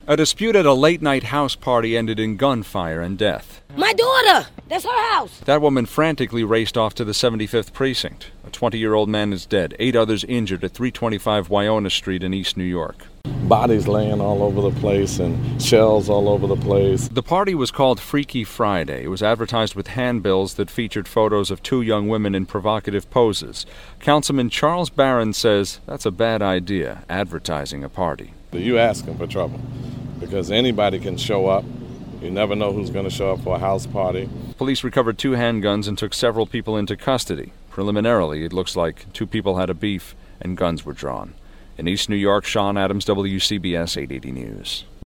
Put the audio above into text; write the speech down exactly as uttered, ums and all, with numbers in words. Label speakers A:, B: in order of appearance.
A: A dispute at a late-night house party ended in gunfire and death.
B: My daughter! That's her house!
A: That woman frantically raced off to the seventy-fifth precinct. A twenty-year-old man is dead, eight others injured at three twenty-five Wynona Street in East New York.
C: Bodies laying all over the place and shells all over the place.
A: The party was called Freaky Friday. It was advertised with handbills that featured photos of two young women in provocative poses. Councilman Charles Barron says that's a bad idea, advertising a party.
C: You asking for trouble, because anybody can show up. You never know who's going to show up for a house party.
A: Police recovered two handguns and took several people into custody. Preliminarily, it looks like two people had a beef and guns were drawn. In East New York, Sean Adams, W C B S eight eighty News.